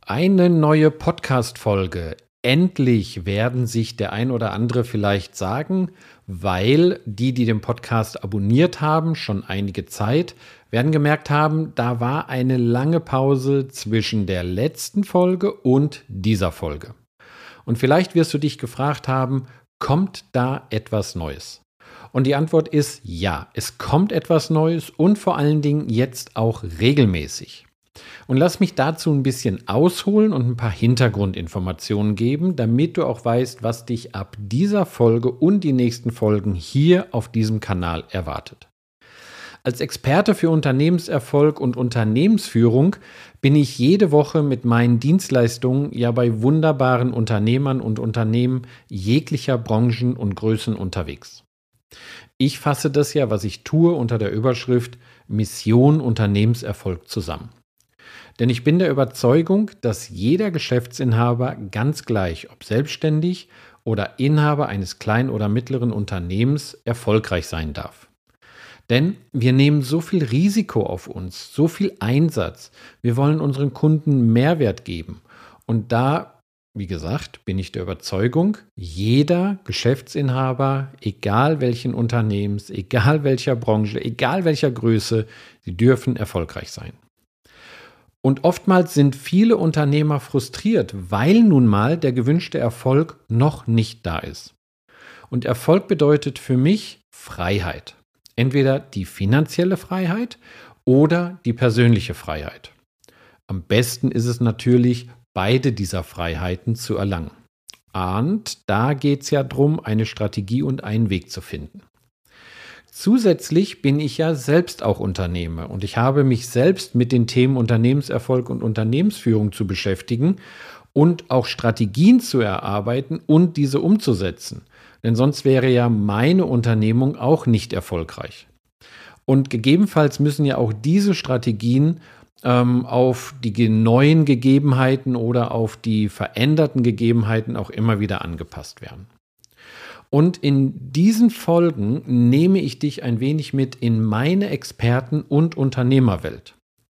Eine neue Podcast-Folge. Endlich werden sich der ein oder andere vielleicht sagen, weil die den Podcast abonniert haben, schon einige Zeit, werden gemerkt haben, da war eine lange Pause zwischen der letzten Folge und dieser Folge. Und vielleicht wirst du dich gefragt haben, kommt da etwas Neues? Und die Antwort ist ja, es kommt etwas Neues und vor allen Dingen jetzt auch regelmäßig. Und lass mich dazu ein bisschen ausholen und ein paar Hintergrundinformationen geben, damit du auch weißt, was dich ab dieser Folge und die nächsten Folgen hier auf diesem Kanal erwartet. Als Experte für Unternehmenserfolg und Unternehmensführung bin ich jede Woche mit meinen Dienstleistungen ja bei wunderbaren Unternehmern und Unternehmen jeglicher Branchen und Größen unterwegs. Ich fasse das ja, was ich tue, unter der Überschrift Mission Unternehmenserfolg zusammen. Denn ich bin der Überzeugung, dass jeder Geschäftsinhaber ganz gleich, ob selbstständig oder Inhaber eines kleinen oder mittleren Unternehmens, erfolgreich sein darf. Denn wir nehmen so viel Risiko auf uns, so viel Einsatz. Wir wollen unseren Kunden Mehrwert geben. Und da, wie gesagt, bin ich der Überzeugung, jeder Geschäftsinhaber, egal welchen Unternehmens, egal welcher Branche, egal welcher Größe, sie dürfen erfolgreich sein. Und oftmals sind viele Unternehmer frustriert, weil nun mal der gewünschte Erfolg noch nicht da ist. Und Erfolg bedeutet für mich Freiheit. Entweder die finanzielle Freiheit oder die persönliche Freiheit. Am besten ist es natürlich, beide dieser Freiheiten zu erlangen. Und da geht es ja darum, eine Strategie und einen Weg zu finden. Zusätzlich bin ich ja selbst auch Unternehmer und ich habe mich selbst mit den Themen Unternehmenserfolg und Unternehmensführung zu beschäftigen und auch Strategien zu erarbeiten und diese umzusetzen. Denn sonst wäre ja meine Unternehmung auch nicht erfolgreich. Und gegebenenfalls müssen ja auch diese Strategien auf die neuen Gegebenheiten oder auf die veränderten Gegebenheiten auch immer wieder angepasst werden. Und in diesen Folgen nehme ich dich ein wenig mit in meine Experten- und Unternehmerwelt.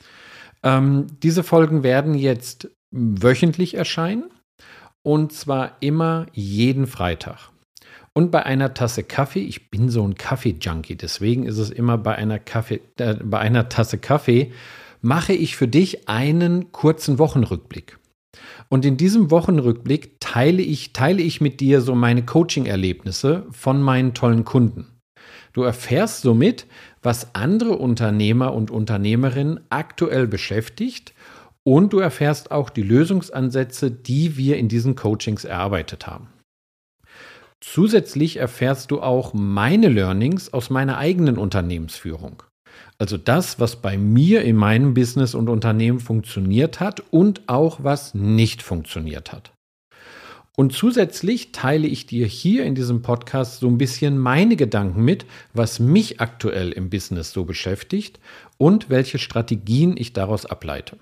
Diese Folgen werden jetzt wöchentlich erscheinen und zwar immer jeden Freitag. Und bei einer Tasse Kaffee, ich bin so ein Kaffee-Junkie, deswegen ist es immer bei einer Tasse Kaffee, mache ich für dich einen kurzen Wochenrückblick. Und in diesem Wochenrückblick teile ich mit dir so meine Coaching-Erlebnisse von meinen tollen Kunden. Du erfährst somit, was andere Unternehmer und Unternehmerinnen aktuell beschäftigt und du erfährst auch die Lösungsansätze, die wir in diesen Coachings erarbeitet haben. Zusätzlich erfährst du auch meine Learnings aus meiner eigenen Unternehmensführung. Also das, was bei mir in meinem Business und Unternehmen funktioniert hat und auch was nicht funktioniert hat. Und zusätzlich teile ich dir hier in diesem Podcast so ein bisschen meine Gedanken mit, was mich aktuell im Business so beschäftigt und welche Strategien ich daraus ableite.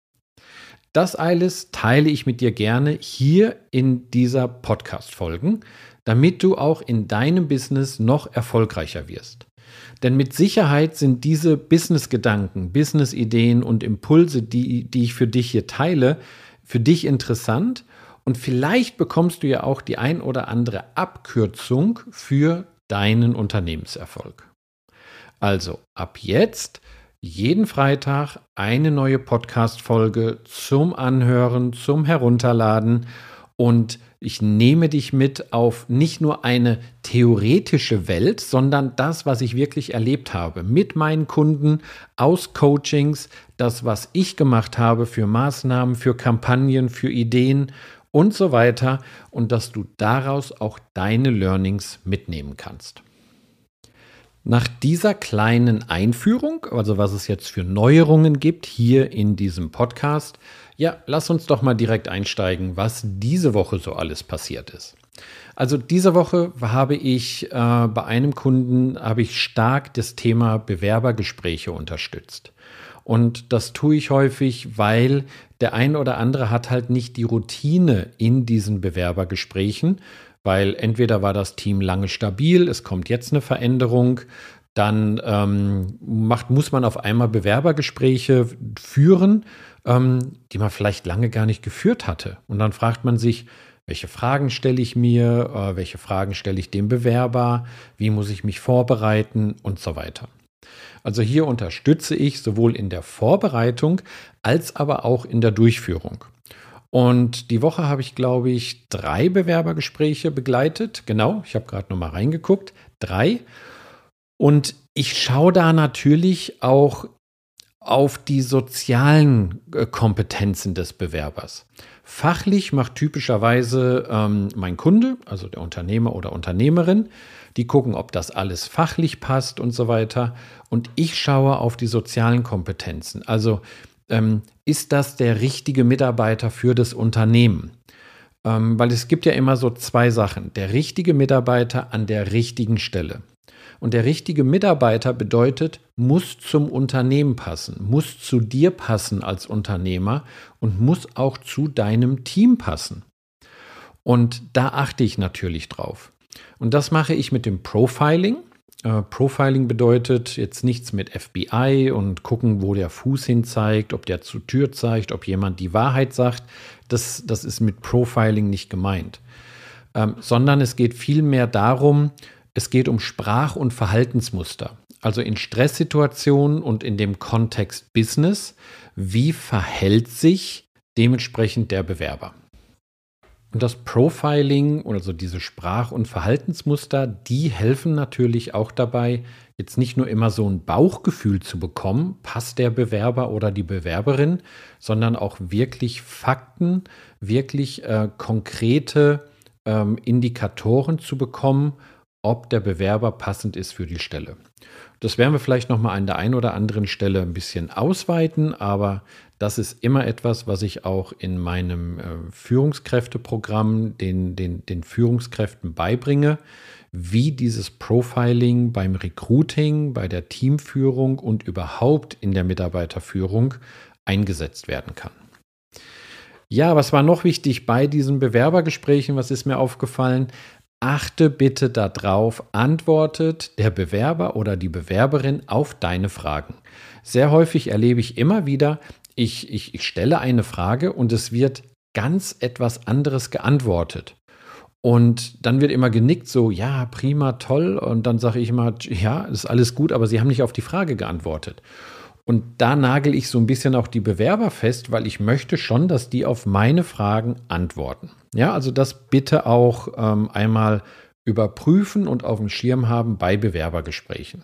Das alles teile ich mit dir gerne hier in dieser Podcast-Folge, damit du auch in deinem Business noch erfolgreicher wirst. Denn mit Sicherheit sind diese Business-Gedanken, Business-Ideen und Impulse, die ich für dich hier teile, für dich interessant und vielleicht bekommst du ja auch die ein oder andere Abkürzung für deinen Unternehmenserfolg. Also ab jetzt jeden Freitag eine neue Podcast-Folge zum Anhören, zum Herunterladen und ich nehme dich mit auf nicht nur eine theoretische Welt, sondern das, was ich wirklich erlebt habe mit meinen Kunden aus Coachings, das, was ich gemacht habe für Maßnahmen, für Kampagnen, für Ideen und so weiter und dass du daraus auch deine Learnings mitnehmen kannst. Nach dieser kleinen Einführung, also was es jetzt für Neuerungen gibt hier in diesem Podcast, ja, lass uns doch mal direkt einsteigen, was diese Woche so alles passiert ist. Also diese Woche habe ich bei einem Kunden stark das Thema Bewerbergespräche unterstützt. Und das tue ich häufig, weil der ein oder andere hat halt nicht die Routine in diesen Bewerbergesprächen, weil entweder war das Team lange stabil, es kommt jetzt eine Veränderung, Dann muss man auf einmal Bewerbergespräche führen, die man vielleicht lange gar nicht geführt hatte. Und dann fragt man sich, welche Fragen stelle ich mir, welche Fragen stelle ich dem Bewerber, wie muss ich mich vorbereiten und so weiter. Also hier unterstütze ich sowohl in der Vorbereitung als aber auch in der Durchführung. Und die Woche habe ich, glaube ich, 3 Bewerbergespräche begleitet. Genau, ich habe gerade noch mal reingeguckt. 3. Und ich schaue da natürlich auch auf die sozialen Kompetenzen des Bewerbers. Fachlich macht typischerweise mein Kunde, also der Unternehmer oder Unternehmerin, die gucken, ob das alles fachlich passt und so weiter. Und ich schaue auf die sozialen Kompetenzen. Also ist das der richtige Mitarbeiter für das Unternehmen? Weil es gibt ja immer so 2 Sachen. Der richtige Mitarbeiter an der richtigen Stelle. Und der richtige Mitarbeiter bedeutet, muss zum Unternehmen passen, muss zu dir passen als Unternehmer und muss auch zu deinem Team passen. Und da achte ich natürlich drauf. Und das mache ich mit dem Profiling. Profiling bedeutet jetzt nichts mit FBI und gucken, wo der Fuß hin zeigt, ob der zur Tür zeigt, ob jemand die Wahrheit sagt. Das ist mit Profiling nicht gemeint. Sondern es geht vielmehr darum, es geht um Sprach- und Verhaltensmuster. Also in Stresssituationen und in dem Kontext Business, wie verhält sich dementsprechend der Bewerber? Und das Profiling, also diese Sprach- und Verhaltensmuster, die helfen natürlich auch dabei, jetzt nicht nur immer so ein Bauchgefühl zu bekommen, passt der Bewerber oder die Bewerberin, sondern auch wirklich Fakten, wirklich konkrete Indikatoren zu bekommen, ob der Bewerber passend ist für die Stelle. Das werden wir vielleicht nochmal an der einen oder anderen Stelle ein bisschen ausweiten, aber das ist immer etwas, was ich auch in meinem Führungskräfteprogramm den Führungskräften beibringe, wie dieses Profiling beim Recruiting, bei der Teamführung und überhaupt in der Mitarbeiterführung eingesetzt werden kann. Ja, was war noch wichtig bei diesen Bewerbergesprächen? Was ist mir aufgefallen? Achte bitte darauf, antwortet der Bewerber oder die Bewerberin auf deine Fragen. Sehr häufig erlebe ich immer wieder, ich stelle eine Frage und es wird ganz etwas anderes geantwortet. Und dann wird immer genickt, so, ja, prima, toll. Und dann sage ich immer, ja, ist alles gut, aber Sie haben nicht auf die Frage geantwortet. Und da nagel ich so ein bisschen auch die Bewerber fest, weil ich möchte schon, dass die auf meine Fragen antworten. Ja, also das bitte auch einmal überprüfen und auf dem Schirm haben bei Bewerbergesprächen.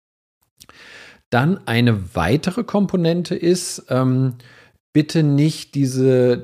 Dann eine weitere Komponente ist, bitte nicht diese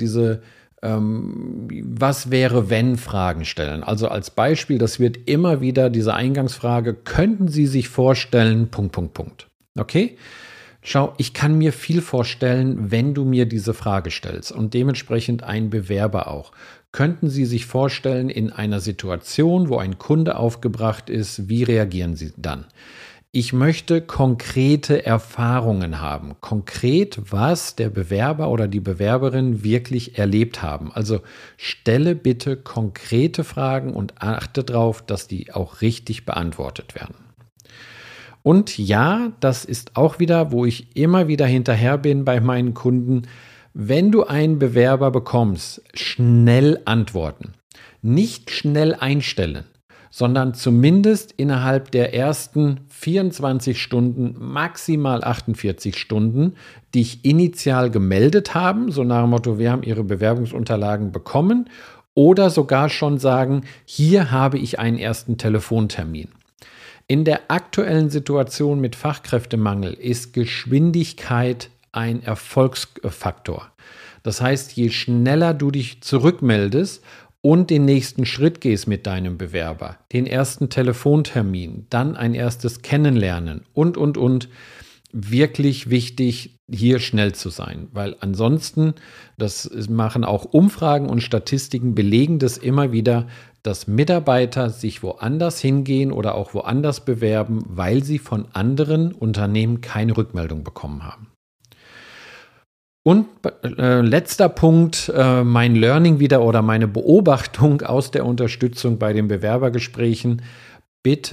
was wäre, wenn Fragen stellen. Also als Beispiel, das wird immer wieder diese Eingangsfrage, könnten Sie sich vorstellen, .. Okay? Schau, ich kann mir viel vorstellen, wenn du mir diese Frage stellst und dementsprechend ein Bewerber auch. Könnten Sie sich vorstellen, in einer Situation, wo ein Kunde aufgebracht ist, wie reagieren Sie dann? Ich möchte konkrete Erfahrungen haben, konkret, was der Bewerber oder die Bewerberin wirklich erlebt haben. Also stelle bitte konkrete Fragen und achte darauf, dass die auch richtig beantwortet werden. Und ja, das ist auch wieder, wo ich immer wieder hinterher bin bei meinen Kunden, wenn du einen Bewerber bekommst, schnell antworten. Nicht schnell einstellen, sondern zumindest innerhalb der ersten 24 Stunden, maximal 48 Stunden, dich initial gemeldet haben, so nach dem Motto, wir haben Ihre Bewerbungsunterlagen bekommen, oder sogar schon sagen, hier habe ich einen ersten Telefontermin. In der aktuellen Situation mit Fachkräftemangel ist Geschwindigkeit ein Erfolgsfaktor. Das heißt, je schneller du dich zurückmeldest und den nächsten Schritt gehst mit deinem Bewerber, den ersten Telefontermin, dann ein erstes Kennenlernen und, wirklich wichtig, hier schnell zu sein. Weil ansonsten, das machen auch Umfragen und Statistiken, belegen das immer wieder, dass Mitarbeiter sich woanders hingehen oder auch woanders bewerben, weil sie von anderen Unternehmen keine Rückmeldung bekommen haben. Und letzter Punkt, mein Learning wieder oder meine Beobachtung aus der Unterstützung bei den Bewerbergesprächen. Bitte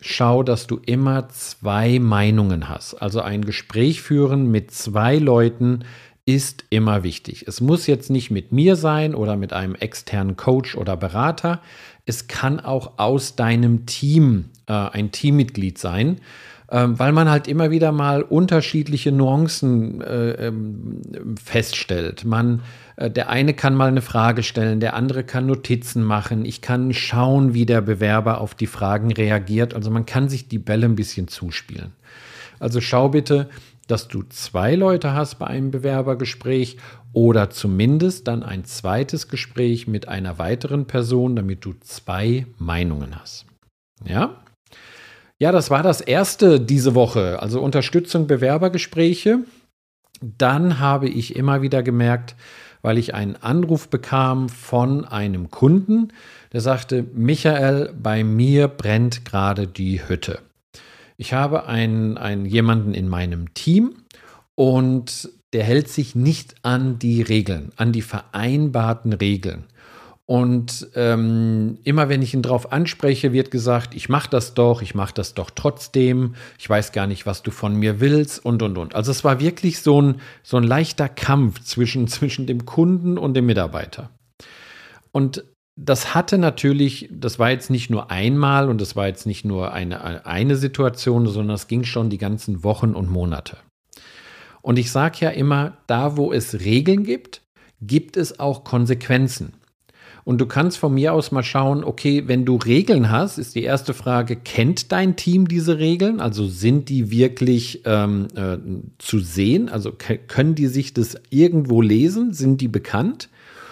schau, dass du immer 2 Meinungen hast. Also ein Gespräch führen mit 2 Leuten ist immer wichtig. Es muss jetzt nicht mit mir sein oder mit einem externen Coach oder Berater. Es kann auch aus deinem Team ein Teammitglied sein, weil man halt immer wieder mal unterschiedliche Nuancen feststellt. Der eine kann mal eine Frage stellen, der andere kann Notizen machen. Ich kann schauen, wie der Bewerber auf die Fragen reagiert. Also man kann sich die Bälle ein bisschen zuspielen. Also schau bitte, dass du 2 Leute hast bei einem Bewerbergespräch oder zumindest dann ein zweites Gespräch mit einer weiteren Person, damit du 2 Meinungen hast. Ja? Ja, das war das erste diese Woche, also Unterstützung Bewerbergespräche. Dann habe ich immer wieder gemerkt, weil ich einen Anruf bekam von einem Kunden, der sagte, Michael, bei mir brennt gerade die Hütte. Ich habe jemanden in meinem Team und der hält sich nicht an die Regeln, an die vereinbarten Regeln. Und immer wenn ich ihn darauf anspreche, wird gesagt, ich mache das doch trotzdem, ich weiß gar nicht, was du von mir willst und. Also es war wirklich so ein leichter Kampf zwischen dem Kunden und dem Mitarbeiter. Und das war jetzt nicht nur einmal und das war jetzt nicht nur eine Situation, sondern es ging schon die ganzen Wochen und Monate. Und ich sage ja immer, da wo es Regeln gibt, gibt es auch Konsequenzen. Und du kannst von mir aus mal schauen, okay, wenn du Regeln hast, ist die erste Frage, kennt dein Team diese Regeln? Also sind die wirklich zu sehen? Also können die sich das irgendwo lesen? Sind die bekannt?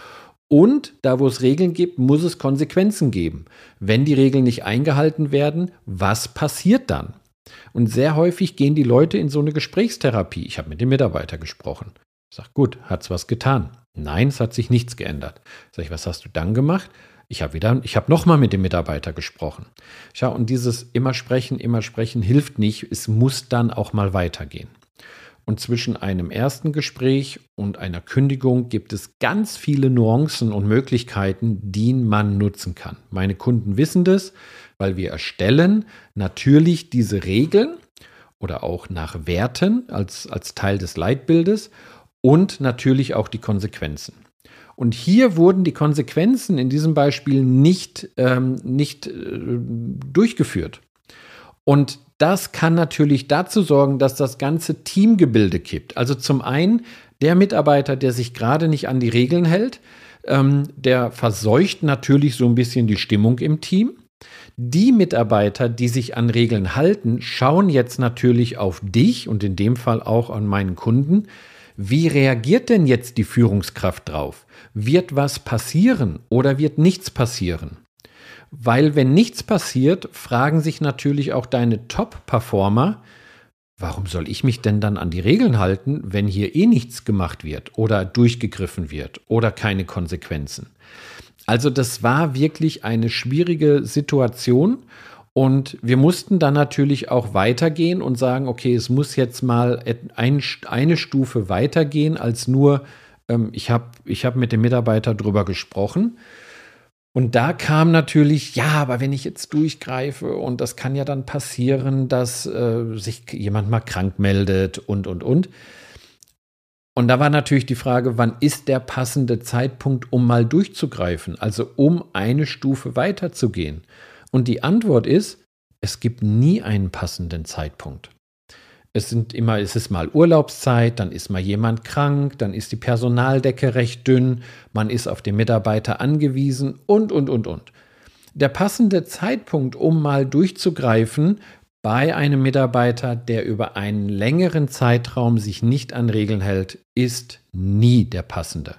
Und da, wo es Regeln gibt, muss es Konsequenzen geben. Wenn die Regeln nicht eingehalten werden, was passiert dann? Und sehr häufig gehen die Leute in so eine Gesprächstherapie. Ich habe mit dem Mitarbeiter gesprochen. Ich sage, gut, hat's was getan? Nein, es hat sich nichts geändert. Sag ich, was hast du dann gemacht? Ich habe nochmal mit dem Mitarbeiter gesprochen. Schau, und dieses immer sprechen hilft nicht. Es muss dann auch mal weitergehen. Und zwischen einem ersten Gespräch und einer Kündigung gibt es ganz viele Nuancen und Möglichkeiten, die man nutzen kann. Meine Kunden wissen das, weil wir erstellen natürlich diese Regeln oder auch nach Werten als Teil des Leitbildes und natürlich auch die Konsequenzen. Und hier wurden die Konsequenzen in diesem Beispiel nicht durchgeführt. Und das kann natürlich dazu sorgen, dass das ganze Teamgebilde kippt. Also zum einen der Mitarbeiter, der sich gerade nicht an die Regeln hält, der verseucht natürlich so ein bisschen die Stimmung im Team. Die Mitarbeiter, die sich an Regeln halten, schauen jetzt natürlich auf dich und in dem Fall auch an meinen Kunden. Wie reagiert denn jetzt die Führungskraft drauf? Wird was passieren oder wird nichts passieren? Weil wenn nichts passiert, fragen sich natürlich auch deine Top-Performer, warum soll ich mich denn dann an die Regeln halten, wenn hier eh nichts gemacht wird oder durchgegriffen wird oder keine Konsequenzen? Also das war wirklich eine schwierige Situation und wir mussten dann natürlich auch weitergehen und sagen, okay, es muss jetzt mal eine Stufe weitergehen als nur, ich hab mit dem Mitarbeiter drüber gesprochen. Und da kam natürlich, ja, aber wenn ich jetzt durchgreife und das kann ja dann passieren, dass sich jemand mal krank meldet und. Und da war natürlich die Frage, wann ist der passende Zeitpunkt, um mal durchzugreifen, also um eine Stufe weiterzugehen? Und die Antwort ist, es gibt nie einen passenden Zeitpunkt. Es ist mal Urlaubszeit, dann ist mal jemand krank, dann ist die Personaldecke recht dünn, man ist auf den Mitarbeiter angewiesen und. Der passende Zeitpunkt, um mal durchzugreifen bei einem Mitarbeiter, der über einen längeren Zeitraum sich nicht an Regeln hält, ist nie der passende.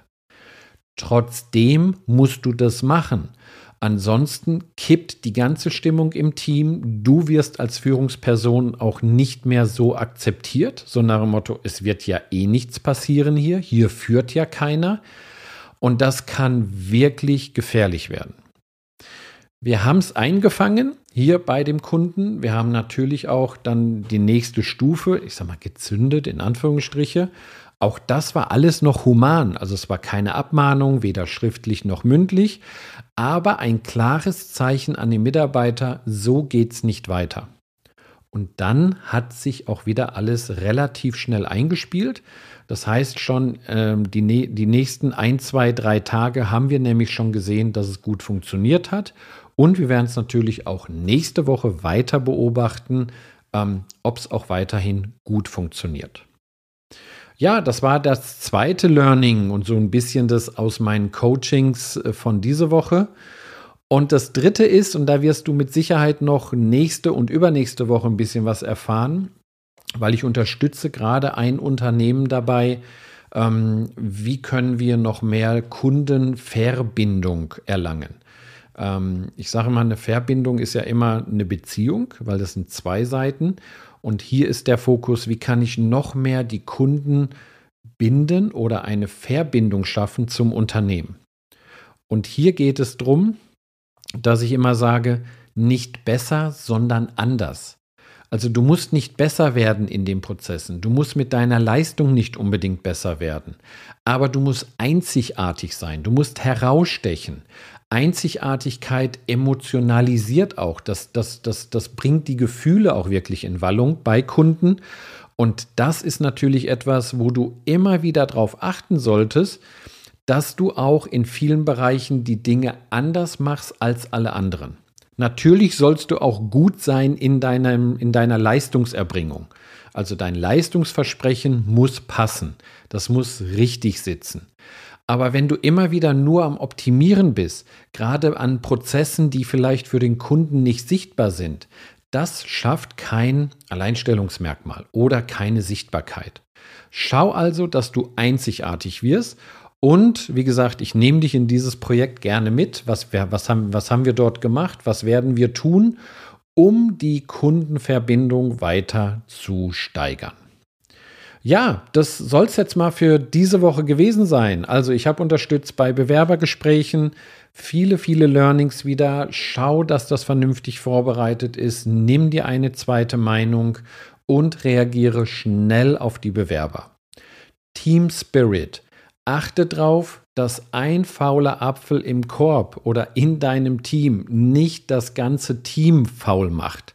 Trotzdem musst du das machen. Ansonsten kippt die ganze Stimmung im Team. Du wirst als Führungsperson auch nicht mehr so akzeptiert, so nach dem Motto, es wird ja eh nichts passieren hier führt ja keiner. Und das kann wirklich gefährlich werden. Wir haben es eingefangen hier bei dem Kunden. Wir haben natürlich auch dann die nächste Stufe, ich sag mal gezündet in Anführungsstriche, Auch das war alles noch human. Also es war keine Abmahnung, weder schriftlich noch mündlich, aber ein klares Zeichen an den Mitarbeiter, so geht's nicht weiter. Und dann hat sich auch wieder alles relativ schnell eingespielt. Das heißt schon, die nächsten 1, 2, 3 Tage haben wir nämlich schon gesehen, dass es gut funktioniert hat. Und wir werden es natürlich auch nächste Woche weiter beobachten, ob es auch weiterhin gut funktioniert. Ja, das war das zweite Learning und so ein bisschen das aus meinen Coachings von dieser Woche. Und das dritte ist, und da wirst du mit Sicherheit noch nächste und übernächste Woche ein bisschen was erfahren, weil ich unterstütze gerade ein Unternehmen dabei, wie können wir noch mehr Kundenverbindung erlangen. Ich sage mal, eine Verbindung ist ja immer eine Beziehung, weil das sind 2 Seiten. Und hier ist der Fokus, wie kann ich noch mehr die Kunden binden oder eine Verbindung schaffen zum Unternehmen. Und hier geht es darum, dass ich immer sage, nicht besser, sondern anders. Also du musst nicht besser werden in den Prozessen. Du musst mit deiner Leistung nicht unbedingt besser werden. Aber du musst einzigartig sein. Du musst herausstechen. Einzigartigkeit emotionalisiert auch. Das bringt die Gefühle auch wirklich in Wallung bei Kunden. Und das ist natürlich etwas, wo du immer wieder darauf achten solltest, dass du auch in vielen Bereichen die Dinge anders machst als alle anderen. Natürlich sollst du auch gut sein in deiner Leistungserbringung. Also dein Leistungsversprechen muss passen. Das muss richtig sitzen. Aber wenn du immer wieder nur am Optimieren bist, gerade an Prozessen, die vielleicht für den Kunden nicht sichtbar sind, das schafft kein Alleinstellungsmerkmal oder keine Sichtbarkeit. Schau also, dass du einzigartig wirst. Und wie gesagt, ich nehme dich in dieses Projekt gerne mit. Was haben wir dort gemacht? Was werden wir tun, um die Kundenverbindung weiter zu steigern? Ja, das soll es jetzt mal für diese Woche gewesen sein. Also ich habe unterstützt bei Bewerbergesprächen, viele Learnings wieder. Schau, dass das vernünftig vorbereitet ist. Nimm dir eine zweite Meinung und reagiere schnell auf die Bewerber. Team Spirit. Achte darauf, dass ein fauler Apfel im Korb oder in deinem Team nicht das ganze Team faul macht.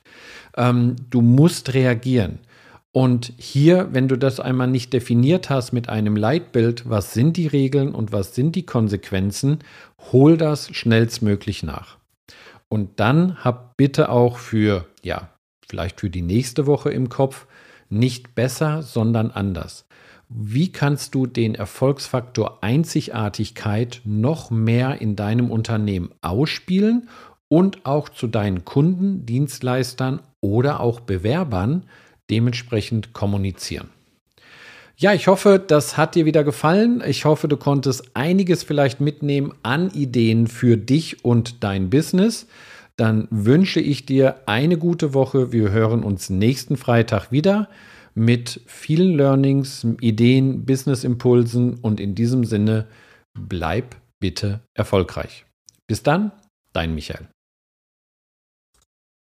Du musst reagieren. Und hier, wenn du das einmal nicht definiert hast mit einem Leitbild, was sind die Regeln und was sind die Konsequenzen, hol das schnellstmöglich nach. Und dann hab bitte auch vielleicht für die nächste Woche im Kopf, nicht besser, sondern anders. Wie kannst du den Erfolgsfaktor Einzigartigkeit noch mehr in deinem Unternehmen ausspielen und auch zu deinen Kunden, Dienstleistern oder auch Bewerbern dementsprechend kommunizieren? Ja, ich hoffe, das hat dir wieder gefallen. Ich hoffe, du konntest einiges vielleicht mitnehmen an Ideen für dich und dein Business. Dann wünsche ich dir eine gute Woche. Wir hören uns nächsten Freitag wieder mit vielen Learnings, Ideen, Business-Impulsen und in diesem Sinne, bleib bitte erfolgreich. Bis dann, dein Michael.